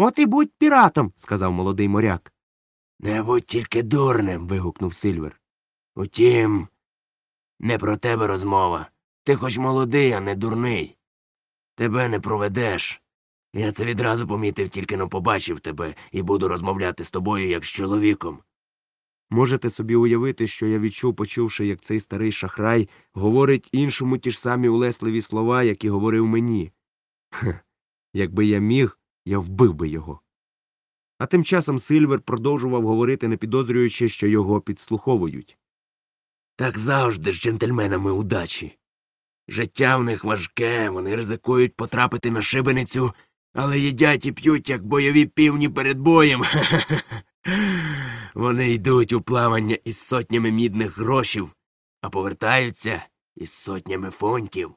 От і будь піратом, сказав молодий моряк. Не будь тільки дурним. Вигукнув Сильвер. Утім, не про тебе розмова. Ти хоч молодий, а не дурний. Тебе не проведеш. Я це відразу помітив, тільки но побачив тебе, і буду розмовляти з тобою, як з чоловіком. Можете собі уявити, що я відчув, почувши, як цей старий шахрай говорить іншому ті ж самі улесливі слова, які говорив мені. Якби я міг, я вбив би його. А тим часом Сильвер продовжував говорити, не підозрюючи, що його підслуховують. Так завжди з джентльменами удачі. Життя в них важке, вони ризикують потрапити на шибеницю, але їдять і п'ють, як бойові півні перед боєм. Вони йдуть у плавання із сотнями мідних грошів, а повертаються із сотнями фунтів.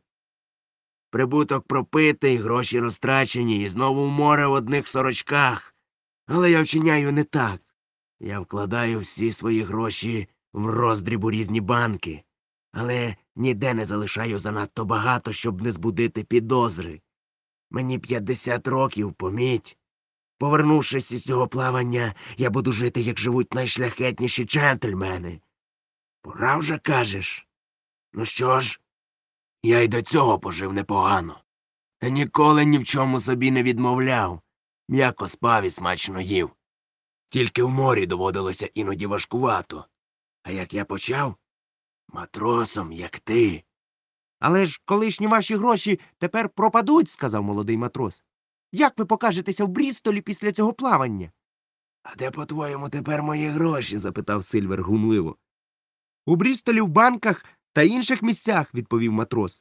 Прибуток пропитий, гроші розтрачені, і знову в море в одних сорочках. Але я вчиняю не так. Я вкладаю всі свої гроші в роздріб у різні банки, але ніде не залишаю занадто багато, щоб не збудити підозри. Мені 50 років, поміть. Повернувшись із цього плавання, я буду жити, як живуть найшляхетніші джентльмени. Пора вже, кажеш? Ну що ж, я й до цього пожив непогано. Ніколи ні в чому собі не відмовляв. М'яко спав і смачно їв. Тільки в морі доводилося іноді важкувато. А як я почав? Матросом, як ти. Але ж колишні ваші гроші тепер пропадуть, сказав молодий матрос. Як ви покажетеся в Брістолі після цього плавання? А де, по-твоєму, тепер мої гроші? Запитав Сильвер глумливо. У Брістолі в банках та інших місцях, відповів матрос.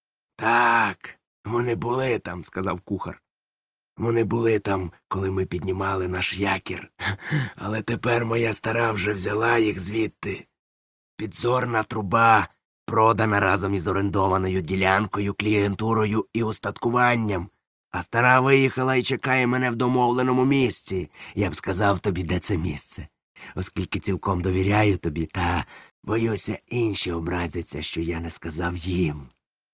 Так, вони були там, сказав кухар. Вони були там, коли ми піднімали наш якір. Але тепер моя стара вже взяла їх звідти. Підзорна труба продана разом із орендованою ділянкою, клієнтурою і устаткуванням. А стара виїхала і чекає мене в домовленому місці. Я б сказав тобі, де це місце. Оскільки цілком довіряю тобі, та боюся, інші образяться, що я не сказав їм.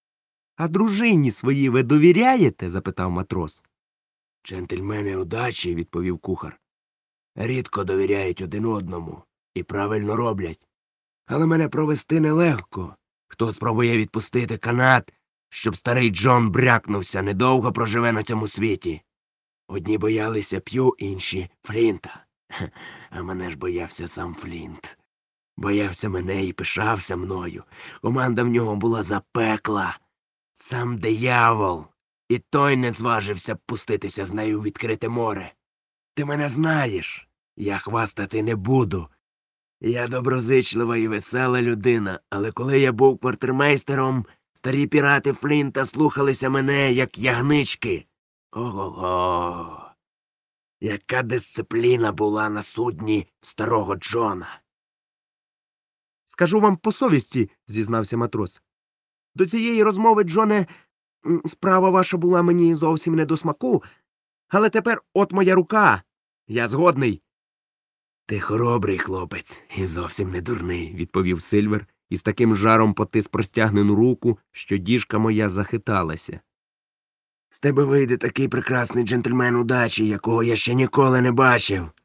А дружині своїй ви довіряєте? Запитав матрос. Джентльмени удачі, відповів кухар. Рідко довіряють один одному і правильно роблять. Але мене провести нелегко. Хто спробує відпустити канат, щоб старий Джон брякнувся, недовго проживе на цьому світі. Одні боялися П'ю, інші — Флінта. А мене ж боявся сам Флінт. Боявся мене і пишався мною. Команда в нього була запекла. Сам диявол. І той не зважився б пуститися з нею в відкрите море. Ти мене знаєш. Я хвастати не буду. Я доброзичлива і весела людина, але коли я був квартирмейстером, старі пірати Флінта слухалися мене, як ягнички. Ого-го! Яка дисципліна була на судні старого Джона. Скажу вам по совісті, зізнався матрос. До цієї розмови, Джоне, справа ваша була мені зовсім не до смаку, але тепер от моя рука. Я згодний. Ти хоробрий хлопець і зовсім не дурний, відповів Сильвер і з таким жаром потис простягнену руку, що діжка моя захиталася. З тебе вийде такий прекрасний джентльмен удачі, якого я ще ніколи не бачив.